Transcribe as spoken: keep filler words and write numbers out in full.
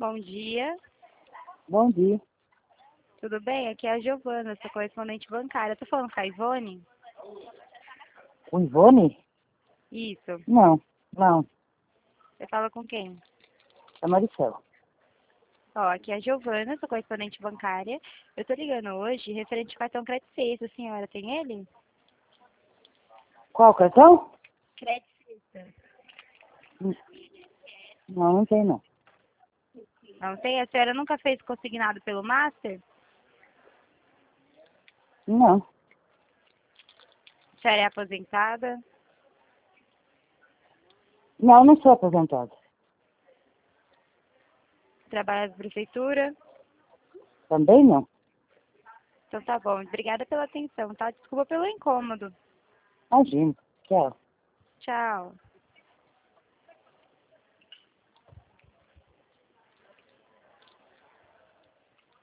Bom dia, Bom dia. tudo bem? Aqui é a Giovana, sua correspondente bancária. Tô falando com a Ivone? O Ivone? Isso. Não, não. Você fala com quem? É Maricela. Ó, aqui é a Giovana, sua correspondente bancária. Eu tô ligando hoje referente ao cartão Crédito Sexta. A senhora tem ele? Qual cartão? Crédito Sexta. Hum, Não, não tem não. Não tem? A senhora nunca fez consignado pelo Master? Não, A senhora é aposentada? não, não sou aposentado. Trabalha na prefeitura? Também não. Então tá bom. Obrigada pela atenção, tá? Desculpa pelo incômodo. Imagino. Tchau. Tchau.